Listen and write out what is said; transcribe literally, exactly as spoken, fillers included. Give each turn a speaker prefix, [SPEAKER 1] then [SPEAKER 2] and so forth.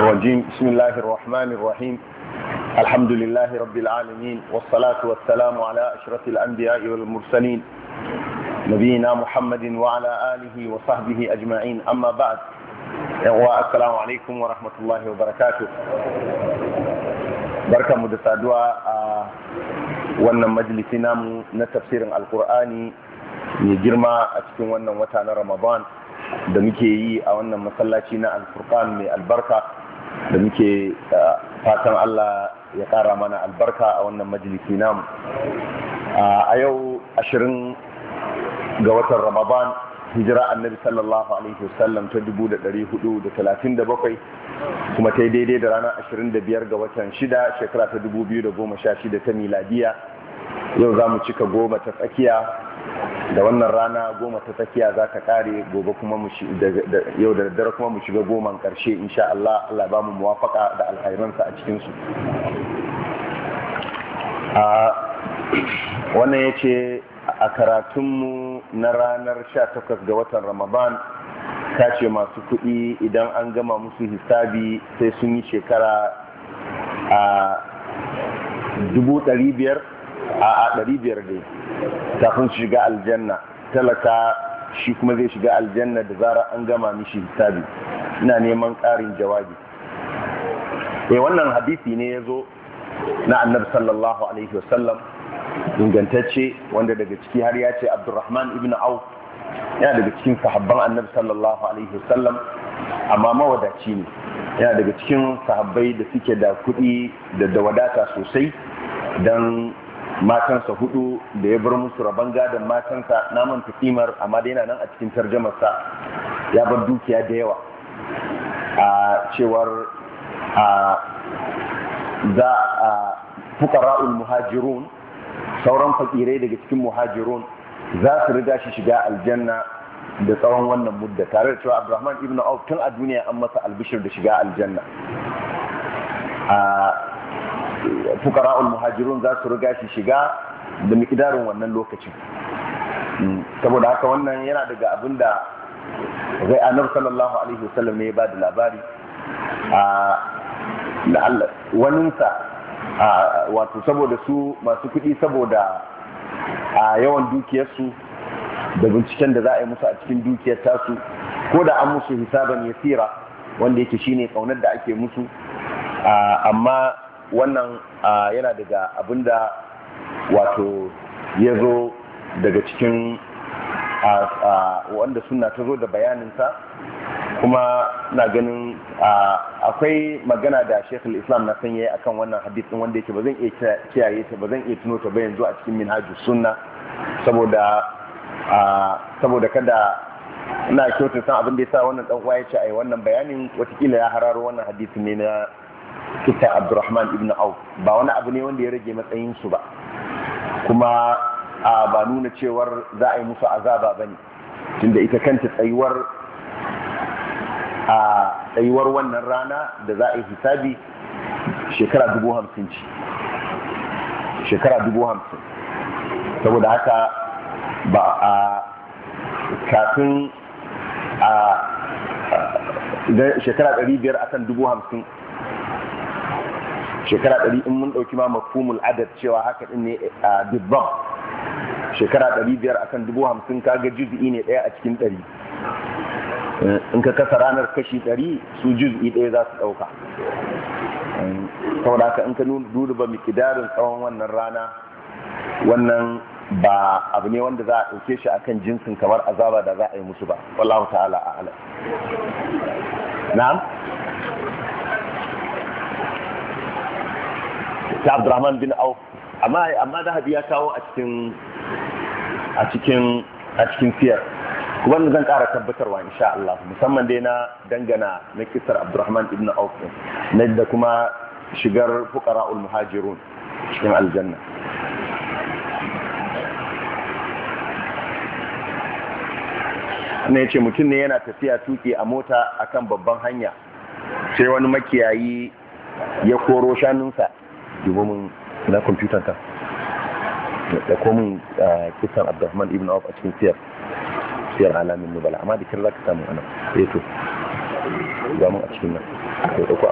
[SPEAKER 1] الرجيم بسم الله الرحمن الرحيم الحمد لله رب العالمين والصلاة والسلام على أشرف الأنبياء والمرسلين نبينا محمد وعلى آله وصحبه أجمعين أما بعد والسلام عليكم ورحمة الله وبركاته بركة مدسادوا wannan majalisi namu na tafsirin alkur'ani mai girma a cikin wannan wata na ramadan da muke yi a wannan masallaci na alfurqan mai albarka da muke fatan Allah ya kara mana albarka a wannan majalisi namu a yau ashirin ga watan ramadan hijira annabi sallallahu alaihi wasallam ta dubu da ɗari hudu da talatin da bakwai kuma ta yi daidai da ranar ashirin da biyar ga watan shida shekara ta dubu biyu da goma sha shida ta miladiya. Yau za mu cika goma ta tsakiya da wannan rana goma ta tsakiya za ta kare gobe kuma mu yau da daddare kuma mu shiga goman karshe insha Allah. Allah ba mu muwafaka da alkhairansa a cikin su. A wannan yace a karatunmu na ranar sha takwas ga watan Ramadan ka ce masu kuɗi idan an gama musu hisabi sai sun yi shekara a dubu ɗari biyar a ɗari biyar dai kafin su shiga aljanna, talaka shi kuma zai shiga aljanna da zarar an gama mishi hisabi. Ina neman ƙarin jawabi. Eh wannan hadisi ne ya zo na annabi sallallahu alaihi wasallam ingantacce wanda daga ciki har ya ce Abdurrahman ibn Auf yana daga cikin sahabban annabi sallallahu alaihi wasallam amma mawadaci ne, yana daga cikin sahabbai da suke da kuɗi da da wadata sosai dan matansa hudu da ya bar musu rabon gadon matansa na manta kimar amma dai yana nan a cikin tarjamarsa ya bar dukiya da yawa a cewar a za a fuqara'ul muhajirun sauran fakirai daga cikin muhajirun za su riga shi shiga aljanna da tsawon wannan mudda, tare da cewa Abdurrahman ibn Auf tun a duniya an masa albishir da shiga aljanna. A fuqara'ul muhajirun za su riga shi shiga da miqdarin wannan lokacin. Saboda haka wannan yana daga abin da zai annabi sallallahu alaihi wasallam ne ya ba da labari a la'alla waninsa wato saboda su masu kuɗi saboda a yawan dukiyarsu da binciken da za a yi musu a cikin dukiyar tasu ko da an musu hisaban yasira wanda yake shine kaunar da ake musu, amma wannan yana daga abinda wato ya zo daga cikin wanda suna ta zo da bayaninsa. Kuma na ganin akwai magana da Sheikh al-Islam na sanya akan wannan hadisin wanda yake ba zan iya kiyaye ta ba zan iya tuno ta ba yanzu a cikin Minhajus Sunna saboda saboda kada ina kyautar san abin da yasa wannan dan uwa ya ce ai wannan bayanin watakila ya hararo wannan hadisin ne na kita Abdurrahman ibn Auf, ba wani abu ne wanda ya rage matsayin su ba kuma ba nuna cewar za a yi musu azaba bane tunda ita kanta tsayuwar a tsayuwar wannan rana da za a yi hisabi shekara dubu hamsin ce shekara dubu hamsin saboda haka ba a kafin a shekara ɗari biyar akan dubu hamsin shekara ɗari in mun ɗauki ma mafhumul adad cewa haka ɗin ne a dubban shekara ɗari biyar akan dubu hamsin kaga juz'i ne ɗaya a cikin ɗari. In ka kasa ranar kashi ɗari su juz'i ɗaya za su ɗauka. Saboda haka in ka duba mikidarin tsawon wannan rana wannan ba abu ne wanda za a ɗauke shi akan jinsin kamar azaba da za a yi musu ba. Wallahu ta'ala a'lam. Na'am? Ta Abdurrahman bin Auf amma amma Zahabi ya kawo a cikin a cikin a cikin siyar. Wannan zan ƙara tabbatarwa insha Allah musamman dai na dangana na kisar Abdurrahman ibn Auf na da kuma shigar fuqara'ul muhajirun cikin aljanna. Ne ce mutum ne yana tafiya tuki a mota akan babban hanya sai wani makiyayi ya koro shanunsa. Dubo mun na kwamfutar ta da komin kisar Abdurrahman ibn Auf a cikin siyar siyar alamin nubala amma da kira za ka samu ana eto ga mu a cikin nan